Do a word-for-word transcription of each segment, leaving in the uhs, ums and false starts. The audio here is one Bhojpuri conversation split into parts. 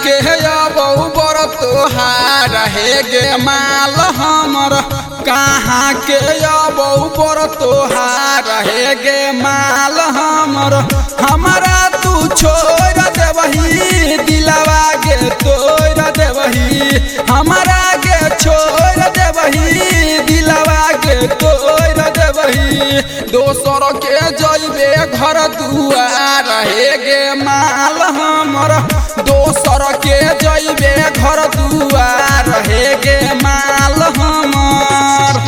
के अबौ बर तोहार हे गे माल हमर कहाँ के अबौ बर तोहार हे गे माल हमर हमारा तू छोड़ देवही दिलवा गे तोड़ देवही हमारा गे छोड़ देवही दिलवा गे तोड़ देवही दोसर के जइबे घर दुआर हे गे माल हमर दोसर के जइबे घर दुआर हे गे माल हमर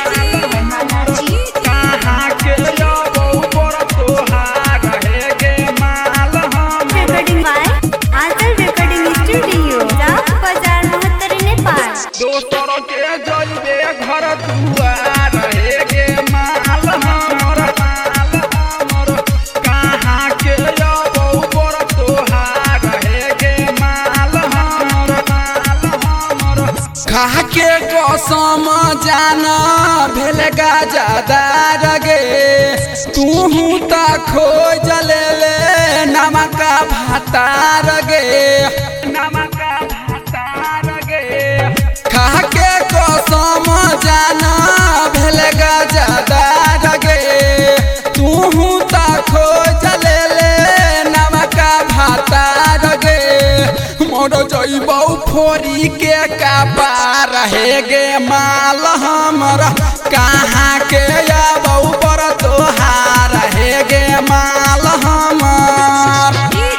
कहाँ के अबौ बर तोहार हे गे माल हमर recording by Anchal Recording Studio, Rak Bazaar, Mahattari, Nepal. दोसर के जइबे घर दुआर हे गे माल हमर माल हमर कहाँ के अबौ बर तोहार हे गे माल हमर माल हमर खा के कसम जाना भेल गाजादार गे तूहू ता खोज ले ले नमका भातार गे नमका भातार गे खा के कसम जाना भेल गाजादार गे तूहू ता खोज ले ले नमका भातार गे मोर जइबौ फोरी के कपार हे गे माल हमर कहाँ के अबौ बर तोहार हे गे माल हमर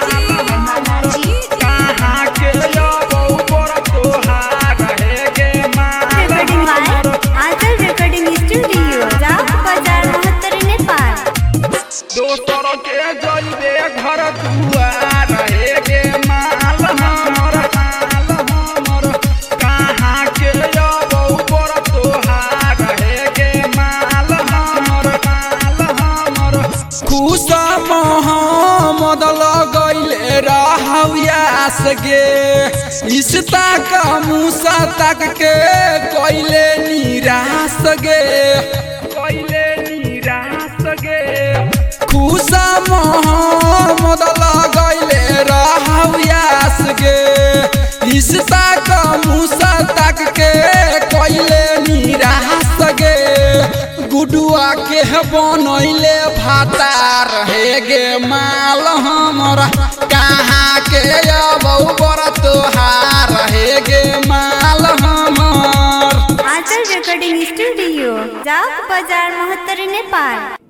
कहाँ के अबौ बर तोहार हे गे माल Recording by Anchal Recording Studio, Rak Bazaar, Mahattari, Nepal. दोसर के जइबे घर दुआर हे गे माल हमर माल हमर कहाँ के अबौ बर तोहार हे गे माल हमर माल हमर खुश मोहम्मद लगैले रहौयास गे इस्ता का मूसा तक के कैले निराश गे कैले निराश गे खुशा मोहम्मद लगैले रहौयास गे इस्ता का मूसा तक के कैले निराश गे गुडुआ के बनैले भातार हे गे माल हमर कहाँ के अबौ बर तोहार हे गे माल हमर Anchal Recording Studio, Rak Bazaar, Mahattari, Nepal.